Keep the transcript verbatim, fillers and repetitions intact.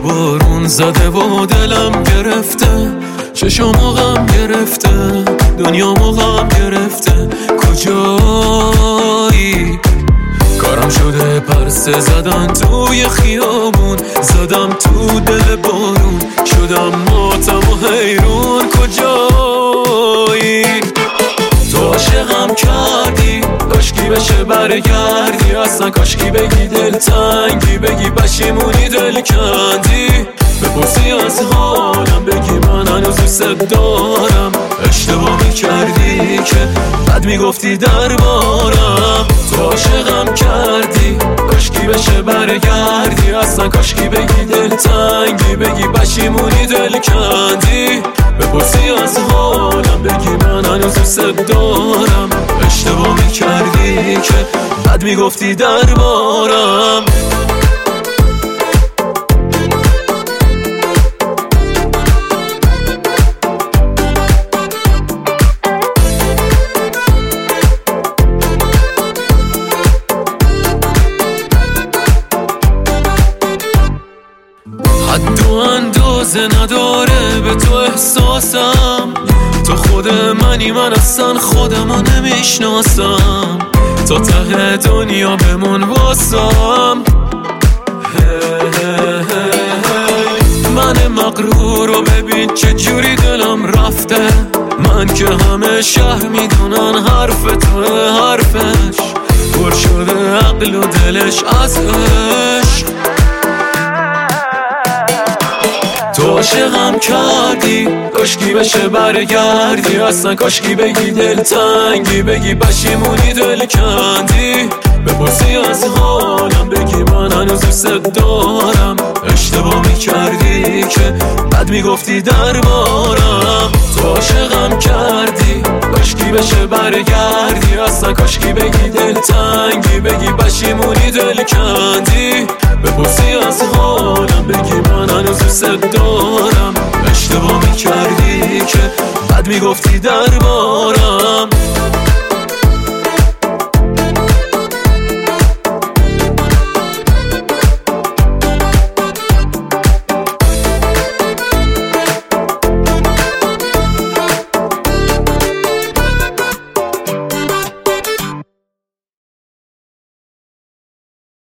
بارون زده و دلم گرفته، چشامو غم گرفته، دنیامو غم گرفته. کجایی؟ کارم شده پرسه زدن توی خیابون، زدم تو دل بارون، شدم ماتم و حیرون. کجایی؟ تو عاشقم کردی، کاشکی بشه برگردی، اصلا کاشکی بگی دل تنگی، بگی پشیمونی دل کندی، بپرسی از حالم بگی من هنوز دوست دارم. اشتباه میکردی که بد میگفتی دربارم. تو عاشقم کردی، کاشکی بشه برگردی، اصلا کاشکی بگی دل تنگی، بگی پشیمونی دل کندی، بپرسی از حالم بگی من هنوز دوست دارم. اشتباه میکردی که بد میگفتی دربارم. حد و اندازه نداره به تو احساسم، تو خود منی من اصلا خودمو نمیشناسم، تا ته دنیا بمون واسم. من مغرور رو ببین چه جوری دلم رفته، من که همه شهر میدونن حرف تو حرفش، پر شده عقل و دلش از عشق. تو عاشقم کردی، کاشکی بشه برگردی، اصلا کاشکی بگی دل تنگی، بگی پشیمونی دل کندی، بپرسی از حالم بگی من هنوز دوست دارم. اشتباه میکردی که بد میگفتی دربارم. تو عاشقم کردی، کاشکی بشه برگردی، اصلا کاشکی بگی دل تنگی، بگی پشیمونی دل کندی، بپرسی از حالم بگی من هنوز دوست دارم. اشتباه میکردی که بد میگفتی دربارم.